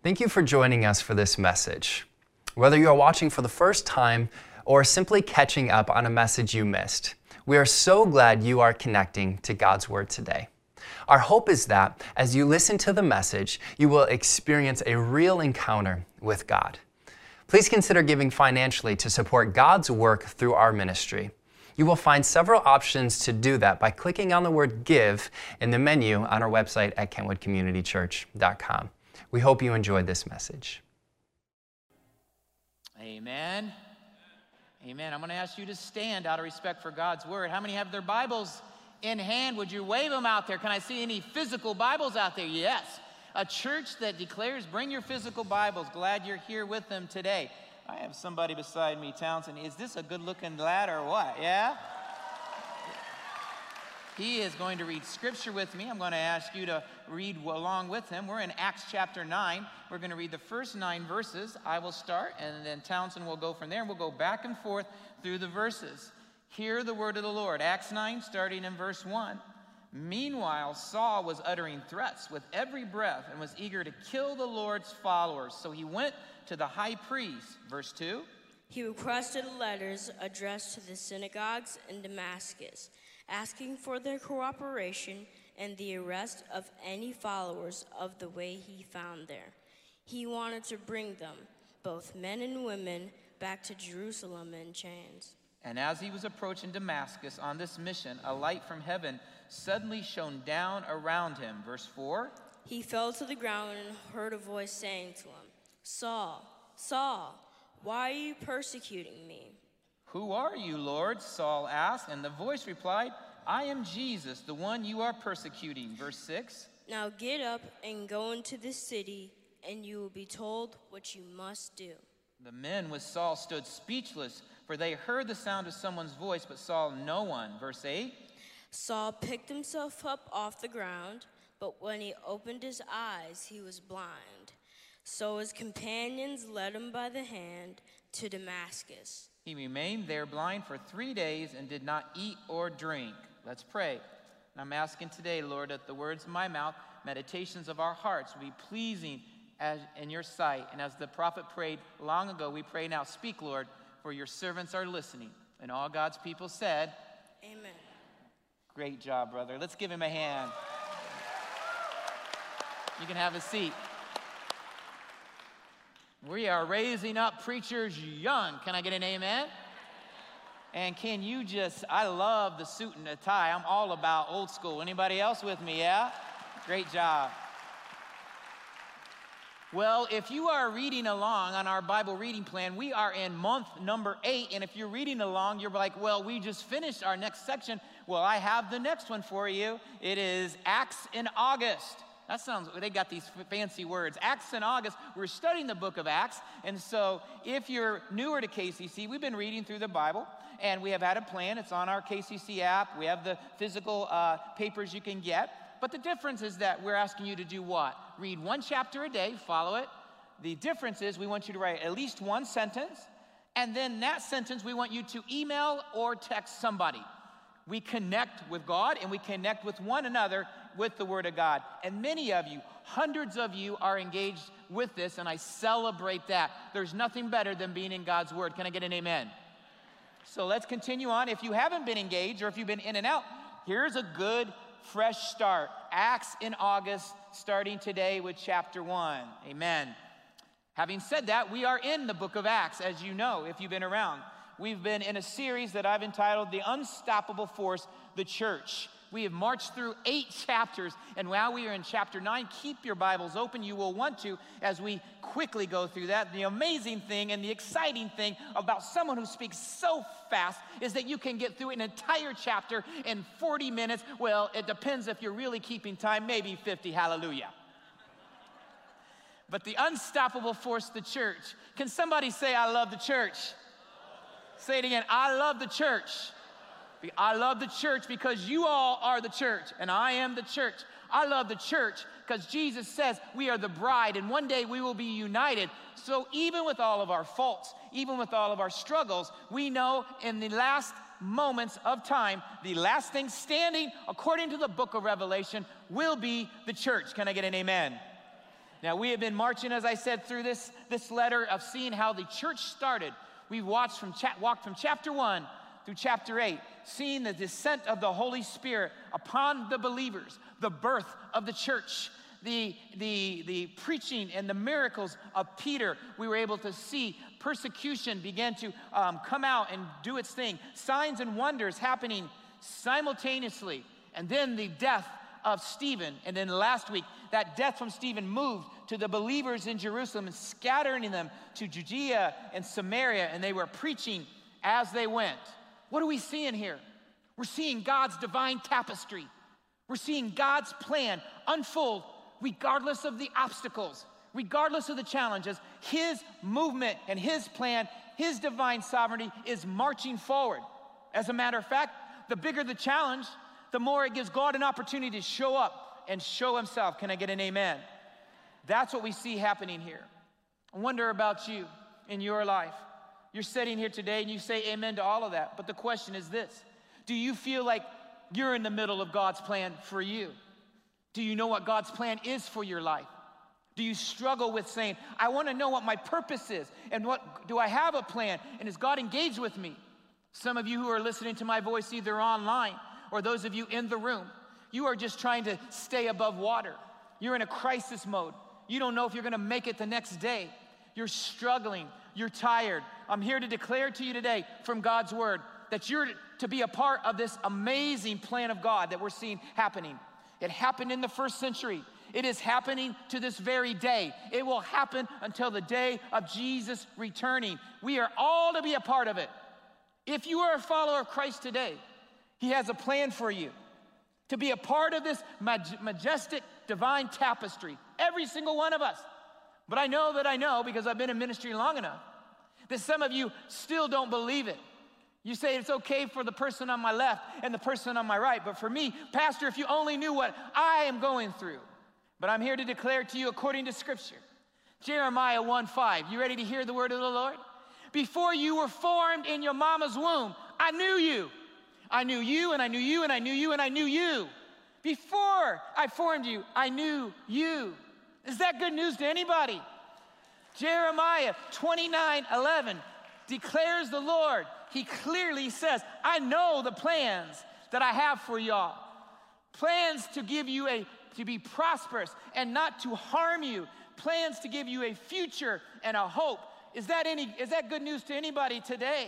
Thank you for joining us for this message. Whether you are watching for the first time or simply catching up on a message you missed, we are so glad you are connecting to God's Word today. Our hope is that as you listen to the message, you will experience a real encounter with God. Please consider giving financially to support God's work through our ministry. You will find several options to do that by clicking on the word Give in the menu on our website at kentwoodcommunitychurch.com. We hope you enjoyed this message. Amen. Amen. I'm going to ask you to stand out of respect for God's Word. How many have their Bibles in hand? Would you wave them out there? Can I see any physical Bibles out there? Yes. A church that declares, bring your physical Bibles. Glad you're here with them today. I have somebody beside me, Townsend. Is this a good-looking lad or what? Yeah? He is going to read Scripture with me. I'm going to ask you to read along with him. We're in Acts chapter 9. We're going to read the first 9 verses. I will start, and then Townsend will go from there, and we'll go back and forth through the verses. Hear the word of the Lord. Acts 9, starting in verse 1. Meanwhile, Saul was uttering threats with every breath and was eager to kill the Lord's followers. So he went to the high priest. Verse 2. He requested letters addressed to the synagogues in Damascus, asking for their cooperation and the arrest of any followers of the way he found there. He wanted to bring them, both men and women, back to Jerusalem in chains. And as he was approaching Damascus on this mission, a light from heaven suddenly shone down around him. Verse 4. He fell to the ground and heard a voice saying to him, Saul, Saul, why are you persecuting me? Who are you, Lord? Saul asked, and the voice replied, I am Jesus, the one you are persecuting. Verse 6. Now get up and go into the city, and you will be told what you must do. The men with Saul stood speechless, for they heard the sound of someone's voice, but saw no one. Verse 8. Saul picked himself up off the ground, but when he opened his eyes, he was blind. So his companions led him by the hand to Damascus. He remained there blind for 3 days and did not eat or drink. Let's pray. And I'm asking today, Lord, that the words of my mouth, meditations of our hearts will be pleasing in your sight. And as the prophet prayed long ago, we pray now, speak, Lord, for your servants are listening. And all God's people said, Amen. Great job, brother. Let's give him a hand. You can have a seat. We are raising up preachers young. Can I get an amen? And can you I love the suit and the tie. I'm all about old school. Anybody else with me, yeah? Great job. Well, if you are reading along on our Bible reading plan, we are in month number 8. And if you're reading along, you're like, well, we just finished our next section. Well, I have the next one for you. It is Acts in August. They got these fancy words. Acts in August. We're studying the book of Acts. And so if you're newer to KCC, we've been reading through the Bible. And we have had a plan. It's on our KCC app. We have the physical papers you can get. But the difference is that we're asking you to do what? Read 1 chapter a day. Follow it. The difference is we want you to write at least 1 sentence. And then that sentence, we want you to email or text somebody. We connect with God and we connect with one another with the Word of God. And many of you, hundreds of you, are engaged with this, and I celebrate that. There's nothing better than being in God's Word. Can I get an amen? So let's continue on. If you haven't been engaged or if you've been in and out, here's a good, fresh start. Acts in August, starting today with chapter 1. Amen. Having said that, we are in the book of Acts, as you know, if you've been around. We've been in a series that I've entitled The Unstoppable Force, the Church. We have marched through 8 chapters, and now we are in chapter 9. Keep your Bibles open. You will want to as we quickly go through that. The amazing thing and the exciting thing about someone who speaks so fast is that you can get through an entire chapter in 40 minutes. Well, it depends if you're really keeping time, maybe 50, hallelujah. But the unstoppable force, the church. Can somebody say, I love the church? Say it again, I love the church. I love the church because you all are the church, and I am the church. I love the church because Jesus says we are the bride, and one day we will be united. So even with all of our faults, even with all of our struggles, we know in the last moments of time, the last thing standing, according to the book of Revelation, will be the church. Can I get an amen? Now, we have been marching, as I said, through this letter of seeing how the church started. We've walked from chapter 1 through chapter 8, seeing the descent of the Holy Spirit upon the believers, the birth of the church, the preaching and the miracles of Peter. We were able to see persecution began to come out and do its thing. Signs and wonders happening simultaneously. And then the death of Stephen. And then last week, that death from Stephen moved to the believers in Jerusalem and scattering them to Judea and Samaria. And they were preaching as they went. What are we seeing here? We're seeing God's divine tapestry. We're seeing God's plan unfold regardless of the obstacles, regardless of the challenges. His movement and his plan, his divine sovereignty is marching forward. As a matter of fact, the bigger the challenge, the more it gives God an opportunity to show up and show himself. Can I get an amen? That's what we see happening here. I wonder about you in your life. You're sitting here today and you say amen to all of that. But the question is this: do you feel like you're in the middle of God's plan for you? Do you know what God's plan is for your life? Do you struggle with saying, I want to know what my purpose is, and what do I have a plan, and is God engaged with me? Some of you who are listening to my voice either online or those of you in the room, you are just trying to stay above water. You're in a crisis mode. You don't know if you're going to make it the next day. You're struggling. You're tired. I'm here to declare to you today from God's word that you're to be a part of this amazing plan of God that we're seeing happening. It happened in the first century. It is happening to this very day. It will happen until the day of Jesus returning. We are all to be a part of it. If you are a follower of Christ today, he has a plan for you to be a part of this majestic divine tapestry. Every single one of us. But I know because I've been in ministry long enough that some of you still don't believe it. You say it's okay for the person on my left and the person on my right, but for me, Pastor, if you only knew what I am going through. But I'm here to declare to you according to Scripture. Jeremiah 1:5. You ready to hear the word of the Lord? Before you were formed in your mama's womb, I knew you. I knew you, and I knew you, and I knew you, and I knew you. Before I formed you, I knew you. Is that good news to anybody? Jeremiah 29:11 declares the Lord. He clearly says, I know the plans that I have for y'all. Plans to give you to be prosperous and not to harm you. Plans to give you a future and a hope. Is that good news to anybody today?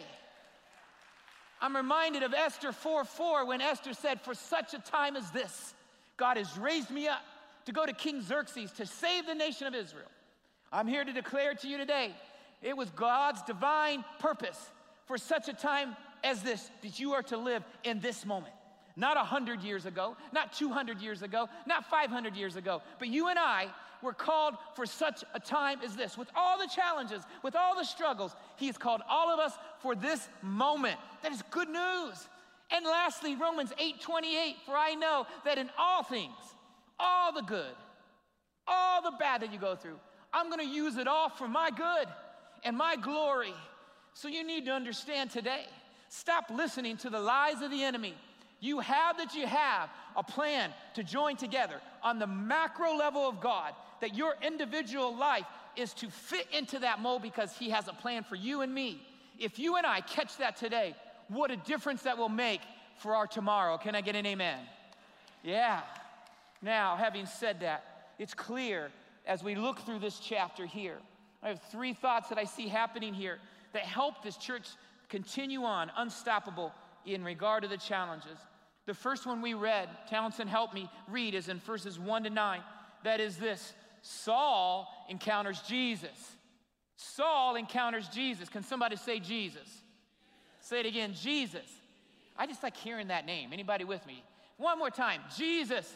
I'm reminded of Esther 4:4 when Esther said, for such a time as this, God has raised me up to go to King Xerxes to save the nation of Israel. I'm here to declare to you today, it was God's divine purpose for such a time as this, that you are to live in this moment. Not 100 years ago, not 200 years ago, not 500 years ago, but you and I were called for such a time as this. With all the challenges, with all the struggles, he's called all of us for this moment. That is good news. And lastly, Romans 8:28, for I know that in all things, all the good, all the bad that you go through, I'm going to use it all for my good and my glory. So you need to understand today, stop listening to the lies of the enemy. You have a plan to join together on the macro level of God, that your individual life is to fit into that mold because he has a plan for you and me. If you and I catch that today, what a difference that will make for our tomorrow. Can I get an amen? Yeah. Now, having said that, it's clear as we look through this chapter here, I have 3 thoughts that I see happening here that help this church continue on unstoppable in regard to the challenges. The first one we read, Townsend helped me read, is in verses 1-9. That is this: Saul encounters Jesus. Saul encounters Jesus. Can somebody say Jesus? Say it again, Jesus. I just like hearing that name. Anybody with me? One more time, Jesus.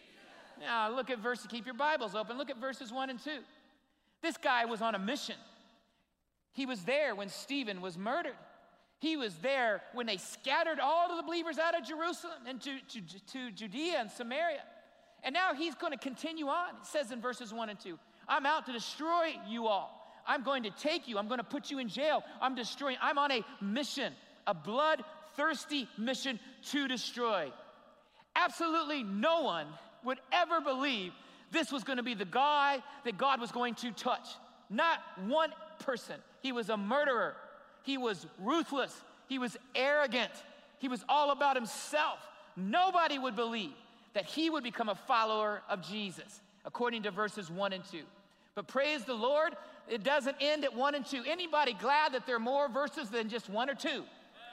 Now look at verses, keep your Bibles open. Look at verses 1 and 2. This guy was on a mission. He was there when Stephen was murdered. He was there when they scattered all of the believers out of Jerusalem and to Judea and Samaria. And now he's going to continue on. It says in verses 1 and 2, I'm out to destroy you all. I'm going to take you. I'm going to put you in jail. I'm on a mission, a bloodthirsty mission to destroy. Absolutely no one would ever believe This was going to be the guy that God was going to touch. Not one person. He was a murderer. He was ruthless. He was arrogant. He was all about himself. Nobody would believe that he would become a follower of Jesus, according to verses 1 and 2. But praise the Lord, it doesn't end at 1 and 2. Anybody glad that there are more verses than just 1 or 2?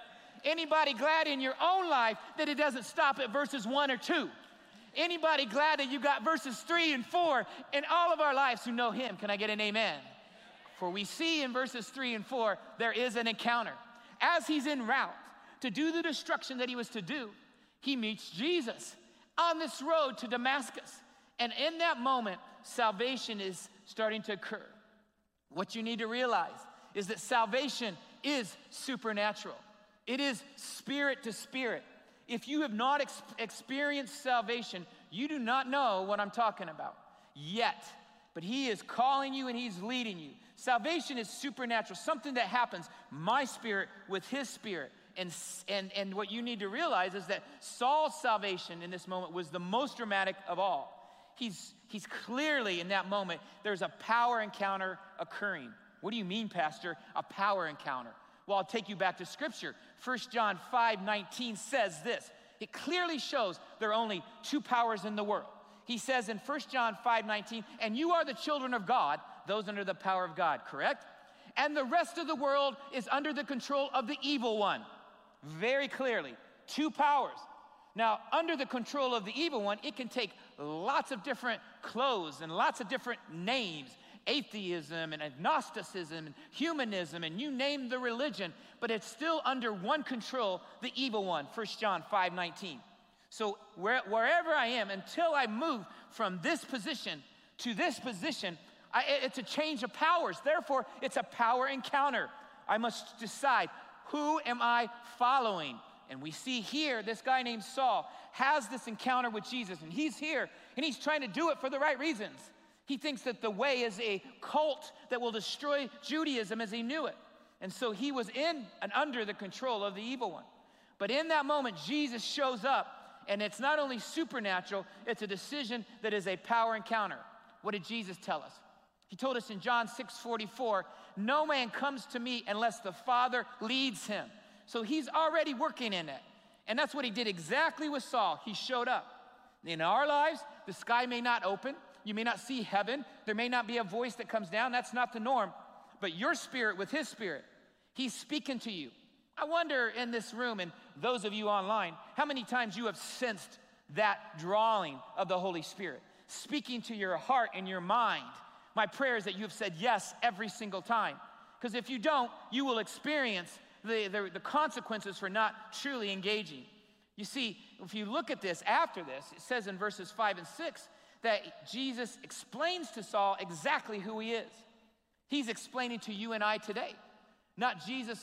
Anybody glad in your own life that it doesn't stop at verses 1 or 2? Anybody glad that you got verses 3 and 4 in all of our lives who know him? Can I get an amen? For we see in verses 3 and 4, there is an encounter. As he's en route to do the destruction that he was to do, he meets Jesus on this road to Damascus. And in that moment, salvation is starting to occur. What you need to realize is that salvation is supernatural. It is spirit to spirit. If you have not experienced salvation, you do not know what I'm talking about yet. But he is calling you and he's leading you. Salvation is supernatural, something that happens, my spirit with his spirit. And what you need to realize is that Saul's salvation in this moment was the most dramatic of all. He's clearly in that moment, there's a power encounter occurring. What do you mean, Pastor? A power encounter. Well, I'll take you back to Scripture. 1 John 5:19 says this. It clearly shows there are only two powers in the world. He says in 1 John 5:19, and you are the children of God, those under the power of God, correct? And the rest of the world is under the control of the evil one. Very clearly, two powers. Now, under the control of the evil one, it can take lots of different clothes and lots of different names. Atheism and agnosticism and humanism and you name the religion, but it's still under one control, the evil one, 1 John 5:19. So wherever I am, until I move from this position to this position, it's a change of powers. Therefore, it's a power encounter. I must decide, who am I following? And we see here, this guy named Saul has this encounter with Jesus, and he's here, and he's trying to do it for the right reasons. He thinks that the way is a cult that will destroy Judaism as he knew it. And so he was in and under the control of the evil one. But in that moment, Jesus shows up, and it's not only supernatural, it's a decision that is a power encounter. What did Jesus tell us? He told us in John 6:44, no man comes to me unless the Father leads him. So he's already working in it. And that's what he did exactly with Saul. He showed up. In our lives, the sky may not open. You may not see heaven. There may not be a voice that comes down. That's not the norm. But your spirit with his spirit, he's speaking to you. I wonder in this room and those of you online, how many times you have sensed that drawing of the Holy Spirit, speaking to your heart and your mind. My prayer is that you have said yes every single time. Because if you don't, you will experience the consequences for not truly engaging. You see, if you look at this after this, it says in verses 5 and 6 that Jesus explains to Saul exactly who he is. He's explaining to you and I today. Not Jesus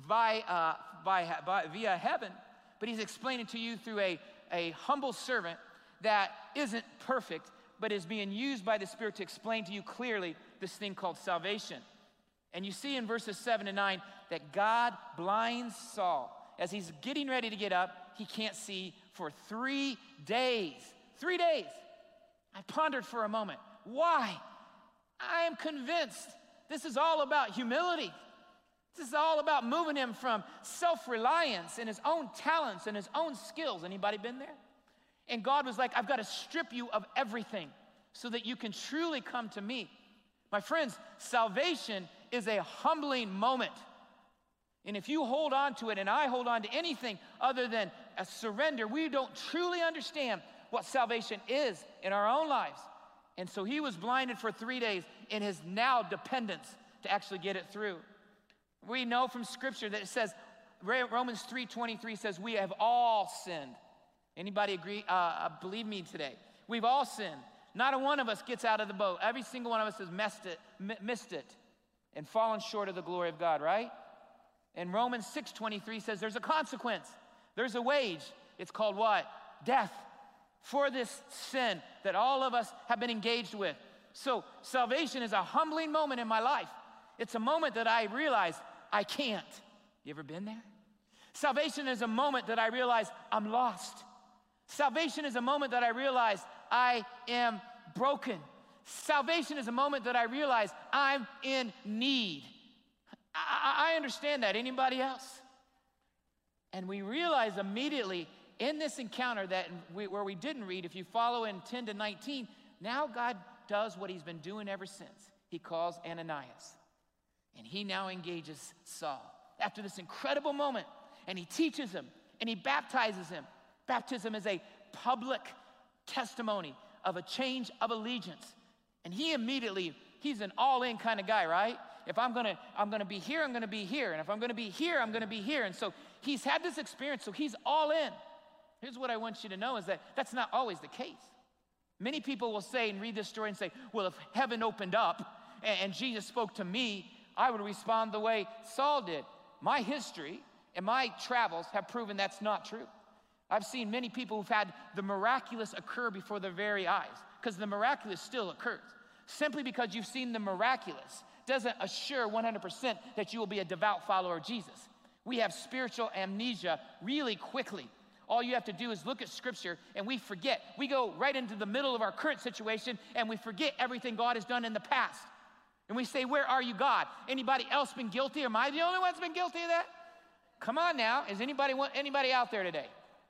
via heaven, but he's explaining to you through a humble servant that isn't perfect, but is being used by the Spirit to explain to you clearly this thing called salvation. And you see in verses 7 and 9 that God blinds Saul. As he's getting ready to get up, he can't see for 3 days. 3 days. I pondered for a moment. Why? I am convinced this is all about humility. This is all about moving him from self-reliance and his own talents and his own skills. Anybody been there? And God was like, I've got to strip you of everything so that you can truly come to me. My friends, salvation is a humbling moment. And if you hold on to it and I hold on to anything other than a surrender, we don't truly understand what salvation is in our own lives. And so he was blinded for 3 days in his now dependence to actually get it through. We know from Scripture that it says, Romans 3:23 says, we have all sinned. Anybody agree? Believe me today. We've all sinned. Not a one of us gets out of the boat. Every single one of us has missed it, and fallen short of the glory of God, right? And Romans 6:23 says there's a consequence. There's a wage. It's called what? Death. For this sin that all of us have been engaged with. So salvation is a humbling moment in my life. It's a moment that I realize I can't. You ever been there? Salvation is a moment that I realize I'm lost. Salvation is a moment that I realize I am broken. Salvation is a moment that I realize I'm in need. I understand that. Anybody else? And we realize immediately in this encounter that where we didn't read, if you follow in 10 to 19, now God does what he's been doing ever since. He calls Ananias. And he now engages Saul after this incredible moment. And he teaches him and he baptizes him. Baptism is a public testimony of a change of allegiance. And he immediately, he's an all-in kind of guy, right? If I'm gonna be here, I'm gonna be here. And if I'm gonna be here, I'm gonna be here. And so he's had this experience, so he's all in. Here's what I want you to know is that that's not always the case. Many people will say and read this story and say, well, if heaven opened up and Jesus spoke to me, I would respond the way Saul did. My history and my travels have proven that's not true. I've seen many people who've had the miraculous occur before their very eyes, because the miraculous still occurs. Simply because you've seen the miraculous doesn't assure 100% that you will be a devout follower of Jesus. We have spiritual amnesia really quickly. All you have to do is look at Scripture and we forget. We go right into the middle of our current situation and we forget everything God has done in the past. And we say, where are you, God? Anybody else been guilty? Am I the only one that's been guilty of that? Come on now. Is anybody out there today?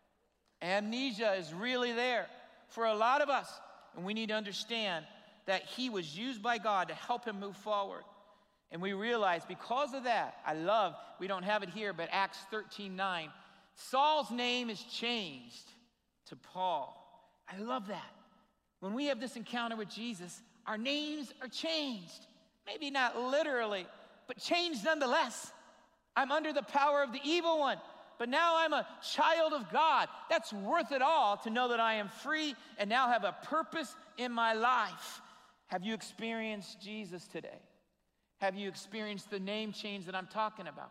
Amnesia is really there for a lot of us. And we need to understand that he was used by God to help him move forward. And we realize because of that, we don't have it here, but Acts 13:9, Saul's name is changed to Paul. I love that. When we have this encounter with Jesus, our names are changed. Maybe not literally, but changed nonetheless. I'm under the power of the evil one, but now I'm a child of God. That's worth it all to know that I am free and now have a purpose in my life. Have you experienced Jesus today? Have you experienced the name change that I'm talking about?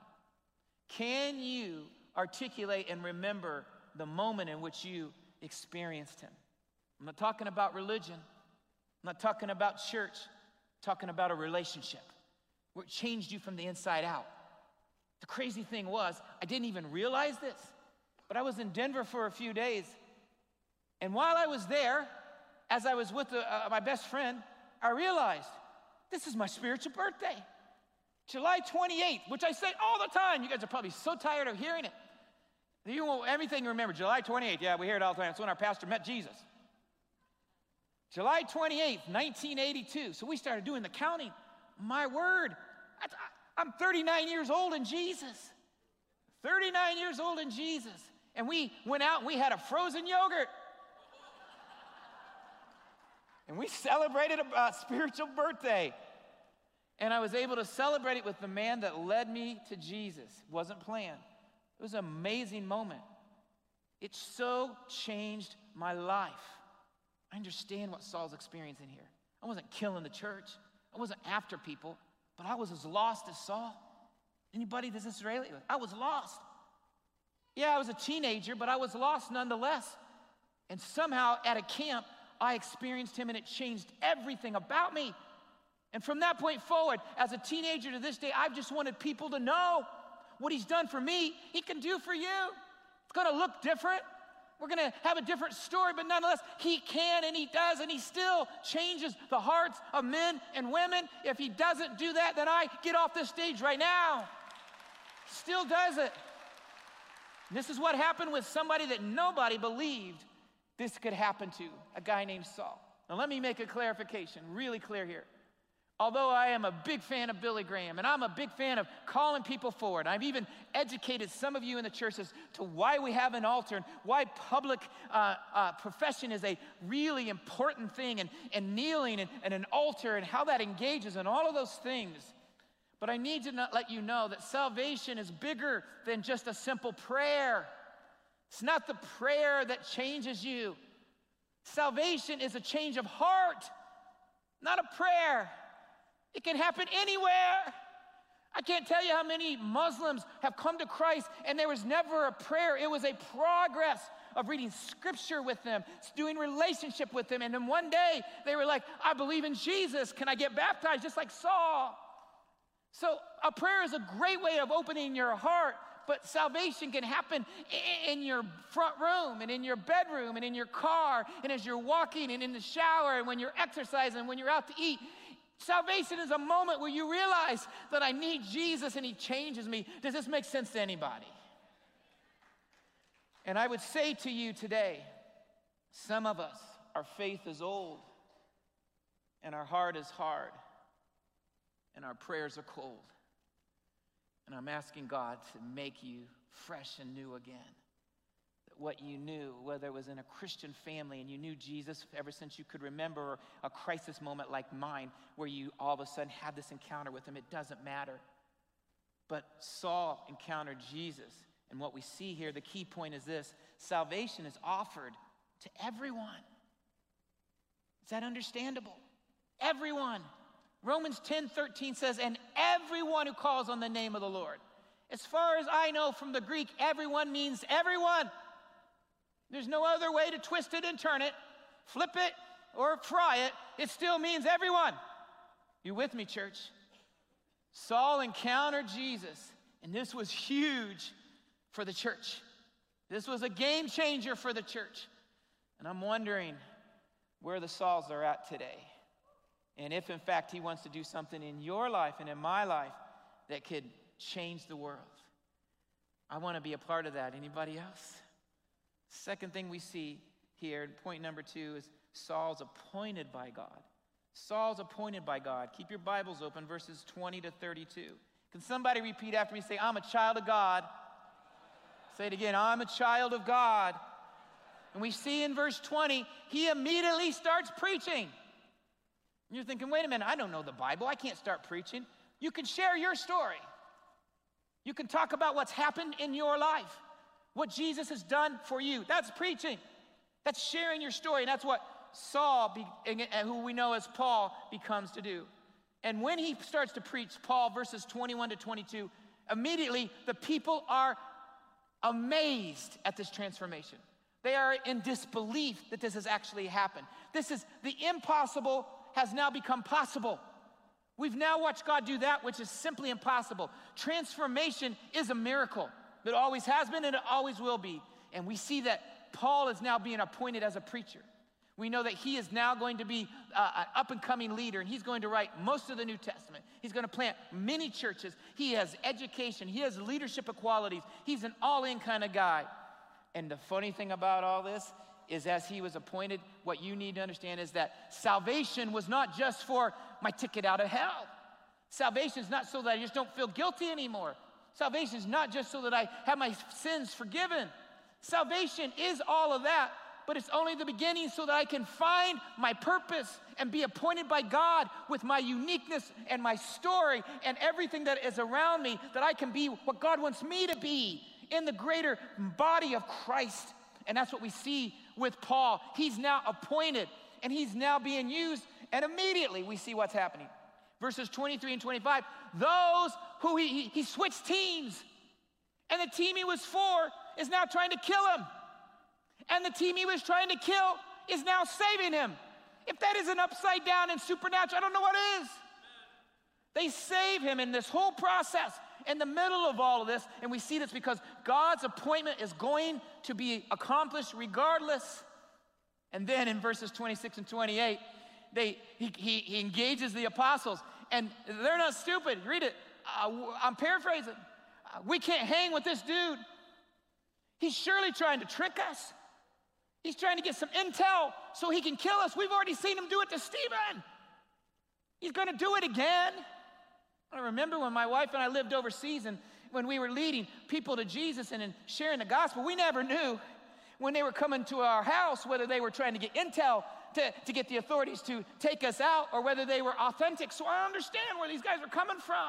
Can you articulate and remember the moment in which you experienced him? I'm not talking about religion. I'm not talking about church. I'm talking about a relationship where it changed you from the inside out. The crazy thing was, I didn't even realize this, but I was in Denver for a few days. And while I was there, as I was with my best friend, I realized this is my spiritual birthday. July 28th, which I say all the time. You guys are probably so tired of hearing it. You want everything you remember. July 28th, yeah, we hear it all the time. It's when our pastor met Jesus. July 28th, 1982. So we started doing the counting. My word, I'm 39 years old in Jesus. 39 years old in Jesus. And we went out and we had a frozen yogurt. And we celebrated a spiritual birthday. And I was able to celebrate it with the man that led me to Jesus. It wasn't planned. It was an amazing moment. It so changed my life. I understand what Saul's experiencing here. I wasn't killing the church. I wasn't after people, but I was as lost as Saul. Anybody that's Israeli? I was lost. Yeah, I was a teenager, but I was lost nonetheless. And somehow at a camp, I experienced him and it changed everything about me. And from that point forward, as a teenager to this day, I've just wanted people to know what he's done for me, he can do for you. It's gonna look different. We're gonna have a different story, but nonetheless, he can and he does, and he still changes the hearts of men and women. If he doesn't do that, then I get off this stage right now. Still does it. And this is what happened with somebody that nobody believed this could happen to, a guy named Saul. Now let me make a clarification, really clear here. Although I am a big fan of Billy Graham, and I'm a big fan of calling people forward, I've even educated some of you in the church as to why we have an altar and why public profession is a really important thing, and kneeling and an altar and how that engages and all of those things. But I need to let you know that salvation is bigger than just a simple prayer. It's not the prayer that changes you. Salvation is a change of heart, not a prayer. It can happen anywhere. I can't tell you how many Muslims have come to Christ and there was never a prayer. It was a progress of reading scripture with them, doing relationship with them. And then one day they were like, I believe in Jesus. Can I get baptized just like Saul? So a prayer is a great way of opening your heart, but salvation can happen in your front room and in your bedroom and in your car and as you're walking and in the shower and when you're exercising and when you're out to eat. Salvation is a moment where you realize that I need Jesus and he changes me. Does this make sense to anybody? And I would say to you today, some of us, our faith is old and our heart is hard and our prayers are cold. And I'm asking God to make you fresh and new again. That what you knew, whether it was in a Christian family and you knew Jesus ever since you could remember, or a crisis moment like mine where you all of a sudden had this encounter with him, it doesn't matter. But Saul encountered Jesus. And what we see here, the key point is this: salvation is offered to everyone. Is that understandable? Everyone. Romans 10:13 says, and everyone who calls on the name of the Lord. As far as I know from the Greek, everyone means everyone. There's no other way to twist it and turn it, flip it or fry it. It still means everyone. You with me, church? Saul encountered Jesus, and this was huge for the church. This was a game changer for the church. And I'm wondering where the Sauls are at today. And if, in fact, he wants to do something in your life and in my life that could change the world. I want to be a part of that. Anybody else? Second thing we see here, point number 2, is Saul's appointed by God. Saul's appointed by God. Keep your Bibles open, verses 20 to 32. Can somebody repeat after me? Say, I'm a child of God. Say it again, I'm a child of God. And we see in verse 20, he immediately starts preaching. And you're thinking, wait a minute, I don't know the Bible. I can't start preaching. You can share your story. You can talk about what's happened in your life, what Jesus has done for you. That's preaching. That's sharing your story. And that's what Saul, who we know as Paul, becomes to do. And when he starts to preach, Paul, verses 21 to 22, immediately the people are amazed at this transformation. They are in disbelief that this has actually happened. This is the impossible has now become possible. We've now watched God do that which is simply impossible. Transformation is a miracle. It always has been and it always will be. And we see that Paul is now being appointed as a preacher. We know that he is now going to be an up-and-coming leader, and he's going to write most of the New Testament. He's going to plant many churches. He has education. He has leadership qualities. He's an all-in kind of guy. And the funny thing about all this is, as he was appointed, what you need to understand is that salvation was not just for my ticket out of hell. Salvation is not so that I just don't feel guilty anymore. Salvation is not just so that I have my sins forgiven. Salvation is all of that, but it's only the beginning so that I can find my purpose and be appointed by God with my uniqueness and my story and everything that is around me, that I can be what God wants me to be in the greater body of Christ. And that's what we see with Paul. He's now appointed and he's now being used, and immediately we see what's happening. Verses 23 and 25, those who he switched teams, and the team he was for is now trying to kill him. And the team he was trying to kill is now saving him. If that isn't upside down and supernatural, I don't know what is. They save him in this whole process, in the middle of all of this, and we see this because God's appointment is going to be accomplished regardless. And then in verses 26 and 28, he engages the apostles, and they're not stupid. Read it. I'm paraphrasing. We can't hang with this dude. He's surely trying to trick us. He's trying to get some intel so he can kill us. We've already seen him do it to Stephen. He's going to do it again. I remember when my wife and I lived overseas, and when we were leading people to Jesus and sharing the gospel, we never knew when they were coming to our house whether they were trying to get intel to get the authorities to take us out, or whether they were authentic. So I understand where these guys are coming from.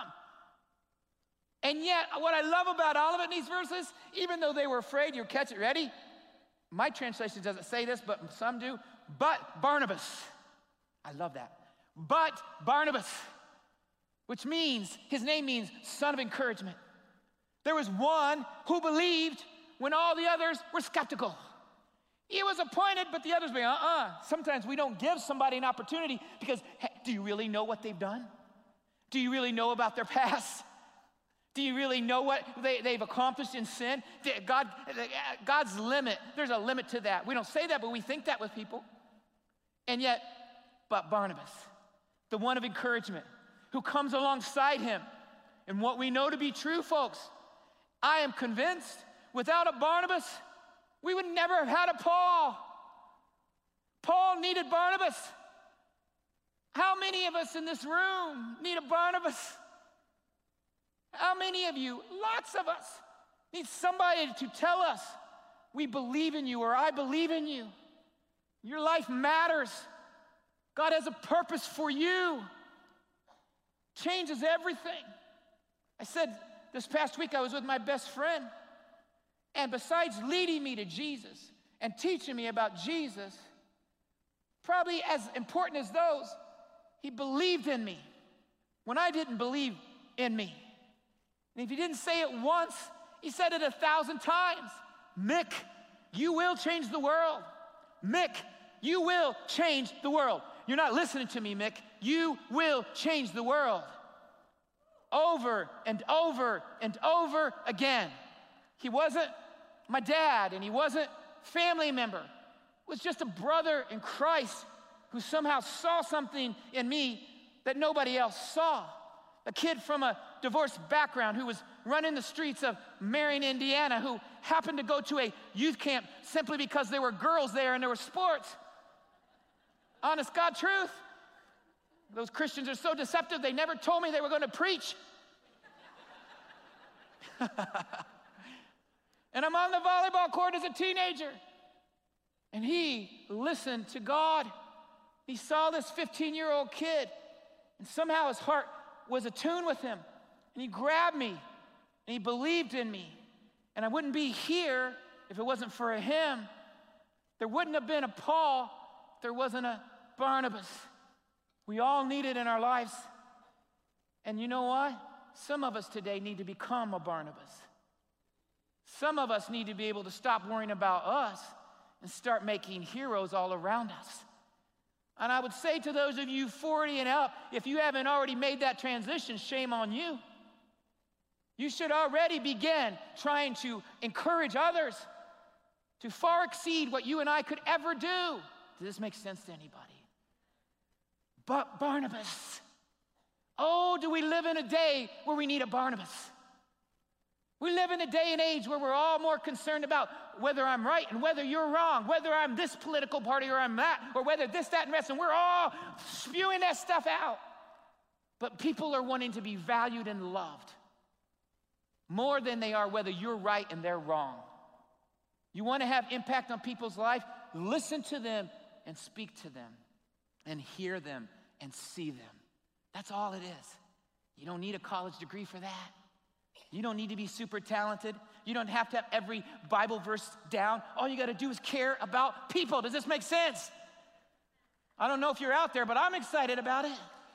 And yet, what I love about all of it in these verses, even though they were afraid, you catch it, ready? My translation doesn't say this, but some do. But Barnabas. I love that. But Barnabas, which means, his name means son of encouragement. There was one who believed when all the others were skeptical. He was appointed, but the others were, Sometimes we don't give somebody an opportunity because, hey, do you really know what they've done? Do you really know about their past? Do you really know what they've accomplished in sin? God's limit, there's a limit to that. We don't say that, but we think that with people. And yet, but Barnabas, the one of encouragement, who comes alongside him. And what we know to be true, folks, I am convinced without a Barnabas, we would never have had a Paul. Paul needed Barnabas. How many of us in this room need a Barnabas? How many of you, lots of us, need somebody to tell us, we believe in you, or I believe in you. Your life matters. God has a purpose for you. Changes everything. I said this past week I was with my best friend, and besides leading me to Jesus and teaching me about Jesus, probably as important as those, he believed in me when I didn't believe in me. And if he didn't say it once, he said it 1,000 times. Mick, you will change the world. Mick, you will change the world. You're not listening to me, Mick. You will change the world. Over and over and over again. He wasn't my dad, and he wasn't a family member. It was just a brother in Christ who somehow saw something in me that nobody else saw. A kid from a divorced background who was running the streets of Marion, Indiana, who happened to go to a youth camp simply because there were girls there and there were sports. Honest God truth. Those Christians are so deceptive, they never told me they were going to preach. And I'm on the volleyball court as a teenager. And he listened to God. He saw this 15-year-old kid, and somehow his heart was attuned with him. And he grabbed me, and he believed in me. And I wouldn't be here if it wasn't for him. There wouldn't have been a Paul if there wasn't a Barnabas. We all need it in our lives. And you know what? Some of us today need to become a Barnabas. Some of us need to be able to stop worrying about us and start making heroes all around us. And I would say to those of you 40 and up, if you haven't already made that transition, shame on you. You should already begin trying to encourage others to far exceed what you and I could ever do. Does this make sense to anybody? But Barnabas. Oh, do we live in a day where we need a Barnabas? We live in a day and age where we're all more concerned about whether I'm right and whether you're wrong, whether I'm this political party or I'm that, or whether this, that, and rest, and we're all spewing that stuff out. But people are wanting to be valued and loved more than they are whether you're right and they're wrong. You want to have impact on people's life? Listen to them and speak to them and hear them and see them. That's all it is. You don't need a college degree for that. You don't need to be super talented. You don't have to have every Bible verse down. All you got to do is care about people. Does this make sense? I don't know if you're out there, but I'm excited about it.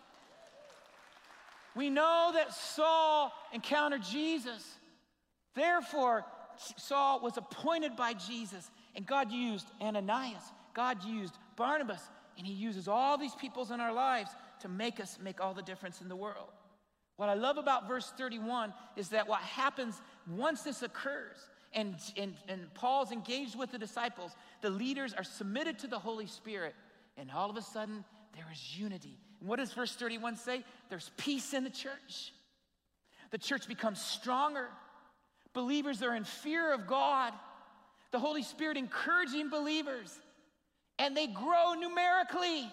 We know that Saul encountered Jesus. Therefore, Saul was appointed by Jesus, and God used Ananias. God used Barnabas, and he uses all these peoples in our lives to make us make all the difference in the world. What I love about verse 31 is that what happens once this occurs, and Paul's engaged with the disciples, the leaders are submitted to the Holy Spirit, and all of a sudden, there is unity. And what does verse 31 say? There's peace in the church. The church becomes stronger. Believers are in fear of God. The Holy Spirit encouraging believers, and they grow numerically.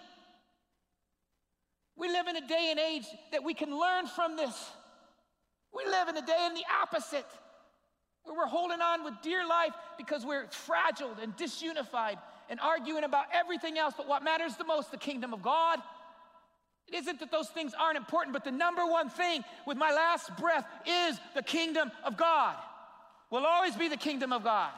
We live in a day and age that we can learn from this. We live in a day in the opposite, where we're holding on with dear life because we're fragile and disunified and arguing about everything else but what matters the most, the kingdom of God. It isn't that those things aren't important, but the number one thing with my last breath is the kingdom of God. Will always be the kingdom of God.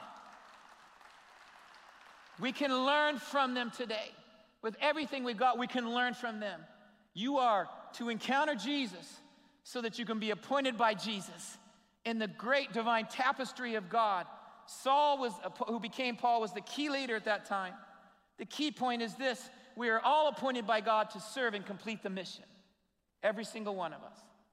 We can learn from them today. With everything we've got, we can learn from them. You are to encounter Jesus so that you can be appointed by Jesus in the great divine tapestry of God. Saul, who became Paul, was the key leader at that time. The key point is this: we are all appointed by God to serve and complete the mission. Every single one of us.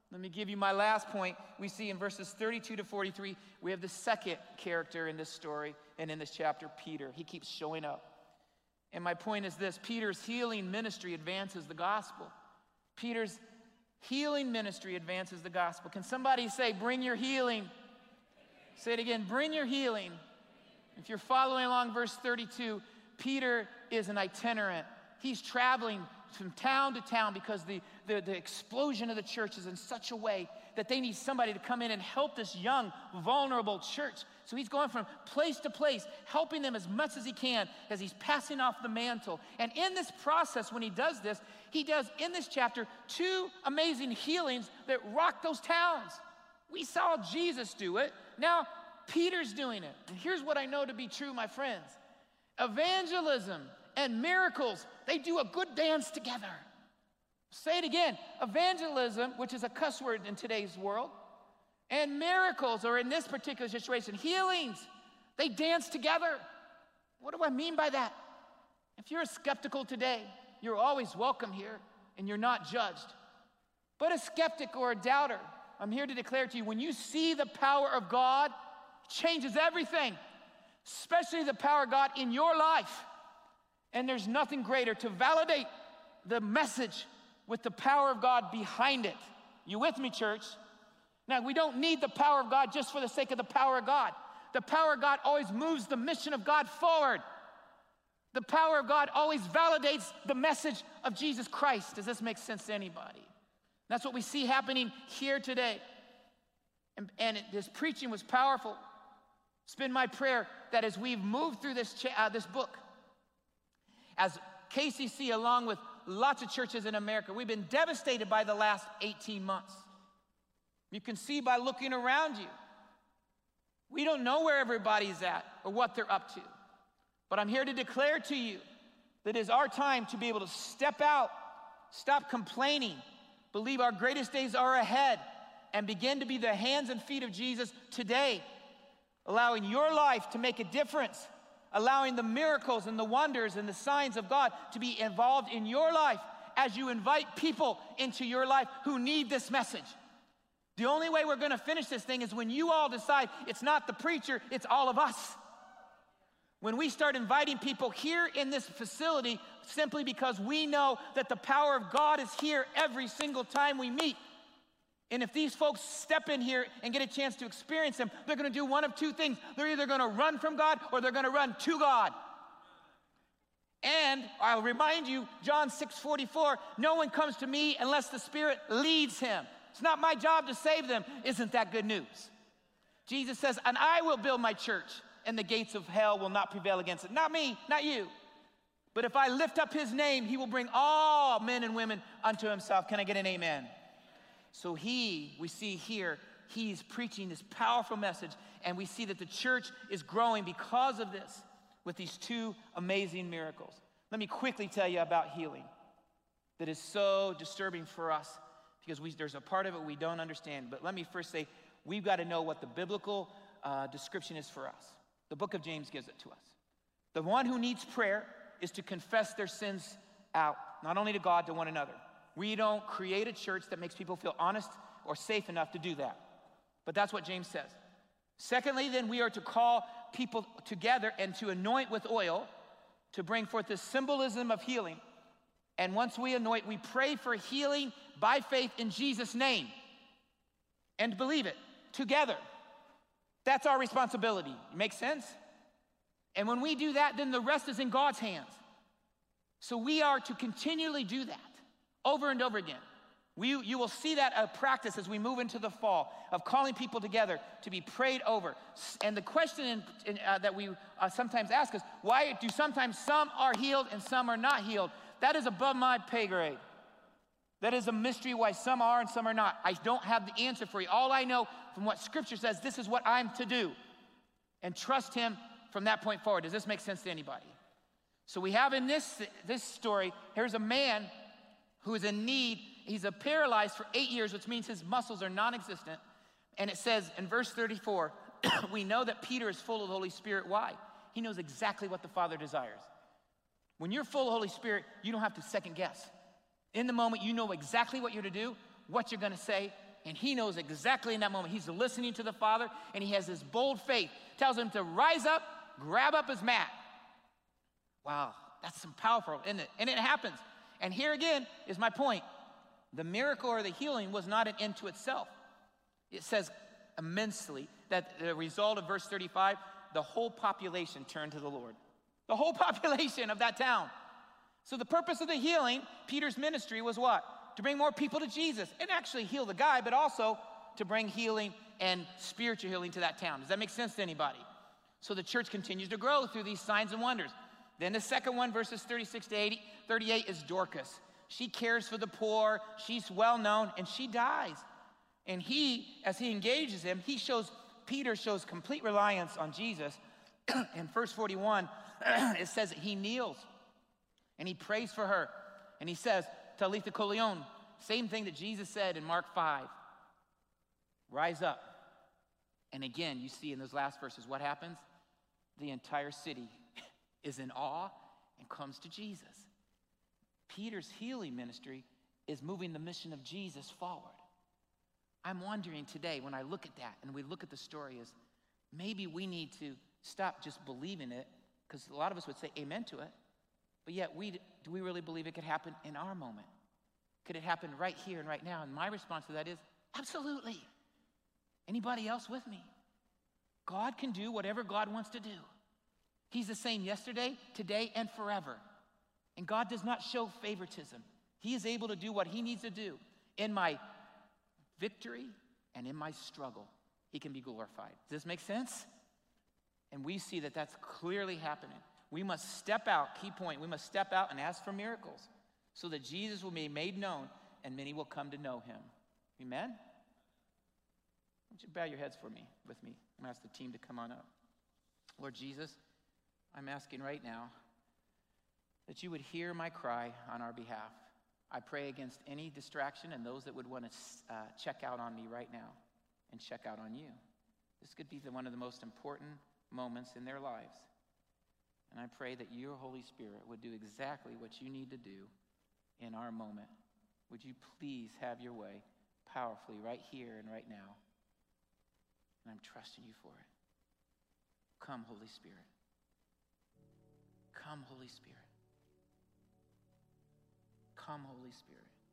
Let me give you my last point. We see in verses 32 to 43, we have the second character in this story and in this chapter, Peter. He keeps showing up. And my point is this: Peter's healing ministry advances the gospel. Peter's healing ministry advances the gospel. Can somebody say, bring your healing? Say it again, bring your healing. If you're following along verse 32, Peter is an itinerant. He's traveling from town to town because the explosion of the church is in such a way that they need somebody to come in and help this young, vulnerable church. So he's going from place to place, helping them as much as he can as he's passing off the mantle. And in this process, when he does this, he does, in this chapter, 2 amazing healings that rock those towns. We saw Jesus do it. Now, Peter's doing it. And here's what I know to be true, my friends. Evangelism and miracles, they do a good dance together. Say it again. Evangelism, which is a cuss word in today's world, and miracles, or in this particular situation, healings, they dance together. What do I mean by that? If you're skeptical today, you're always welcome here, and you're not judged. But a skeptic or a doubter, I'm here to declare to you, when you see the power of God, it changes everything, especially the power of God in your life. And there's nothing greater to validate the message with the power of God behind it. You with me, church? Now, we don't need the power of God just for the sake of the power of God. The power of God always moves the mission of God forward. The power of God always validates the message of Jesus Christ. Does this make sense to anybody? That's what we see happening here today. This preaching was powerful. It's been my prayer that as we've moved through this book, as KCC, along with lots of churches in America, we've been devastated by the last 18 months. You can see by looking around you. We don't know where everybody's at or what they're up to. But I'm here to declare to you that it is our time to be able to step out, stop complaining, believe our greatest days are ahead, and begin to be the hands and feet of Jesus today, allowing your life to make a difference, allowing the miracles and the wonders and the signs of God to be involved in your life as you invite people into your life who need this message. The only way we're going to finish this thing is when you all decide it's not the preacher, it's all of us. When we start inviting people here in this facility simply because we know that the power of God is here every single time we meet. And if these folks step in here and get a chance to experience Him, they're going to do one of two things. They're either going to run from God or they're going to run to God. And I'll remind you, John 6:44, no one comes to me unless the Spirit leads him. It's not my job to save them. Isn't that good news? Jesus says, and I will build my church, and the gates of hell will not prevail against it. Not me, not you. But if I lift up His name, He will bring all men and women unto Himself. Can I get an amen? So we see here, He's preaching this powerful message, and we see that the church is growing because of this, with these 2 amazing miracles. Let me quickly tell you about healing that is so disturbing for us, because there's a part of it we don't understand. But let me first say, we've got to know what the biblical description is for us. The book of James gives it to us. The one who needs prayer is to confess their sins out, not only to God, to one another. We don't create a church that makes people feel honest or safe enough to do that. But that's what James says. Secondly, then, we are to call people together and to anoint with oil to bring forth the symbolism of healing. And once we anoint, we pray for healing by faith in Jesus' name and believe it together. That's our responsibility. Make sense? And when we do that, then the rest is in God's hands. So we are to continually do that over and over again. You will see that practice as we move into the fall of calling people together to be prayed over. And the question that we sometimes ask is, why do sometimes some are healed and some are not healed? That is above my pay grade. That is a mystery why some are and some are not. I don't have the answer for you. All I know from what Scripture says, this is what I'm to do. And trust Him from that point forward. Does this make sense to anybody? So we have in this story, here's a man who is in need. He's paralyzed for 8 years, which means his muscles are non-existent. And it says in verse 34, we know that Peter is full of the Holy Spirit. Why? He knows exactly what the Father desires. When you're full of the Holy Spirit, you don't have to second guess. In the moment, you know exactly what you're to do, what you're going to say, And he knows exactly in that moment, he's listening to the Father, and he has this bold faith, tells him to rise up, grab up his mat. Wow, that's some powerful, isn't it? And it happens. And here again is my point. The miracle or the healing was not an end to itself. It says immensely that the result of verse 35, the whole population turned to the Lord. The whole population of that town. So the purpose of the healing, Peter's ministry, was what? To bring more people to Jesus and actually heal the guy, but also to bring healing and spiritual healing to that town. Does that make sense to anybody? So the church continues to grow through these signs and wonders. Then the second one, verses 36 to 38, is Dorcas. She cares for the poor, she's well known, and she dies. And he, as he engages him, Peter shows complete reliance on Jesus. In verse 41, it says that he kneels and he prays for her. And he says, Talitha Kolion, same thing that Jesus said in Mark 5. Rise up. And again, you see in those last verses, what happens? The entire city is in awe and comes to Jesus. Peter's healing ministry is moving the mission of Jesus forward. I'm wondering today, when I look at that and we look at the story, is maybe we need to stop just believing it, because a lot of us would say amen to it, but yet do we really believe it could happen in our moment? Could it happen right here and right now? And my response to that is absolutely. Anybody else with me? God can do whatever God wants to do. He's the same yesterday, today, and forever. And God does not show favoritism. He is able to do what he needs to do. In my victory and in my struggle, he can be glorified. Does this make sense? And we see that that's clearly happening. We must step out, key point, we must step out and ask for miracles so that Jesus will be made known and many will come to know him. Amen? Would you bow your heads with me? I'm going to ask the team to come on up. Lord Jesus, I'm asking right now that you would hear my cry on our behalf. I pray against any distraction and those that would want to check out on me right now and check out on you. This could be one of the most important moments in their lives. And I pray that your Holy Spirit would do exactly what you need to do in our moment. Would you please have your way powerfully right here and right now? And I'm trusting you for it. Come, Holy Spirit. Come, Holy Spirit. Come, Holy Spirit.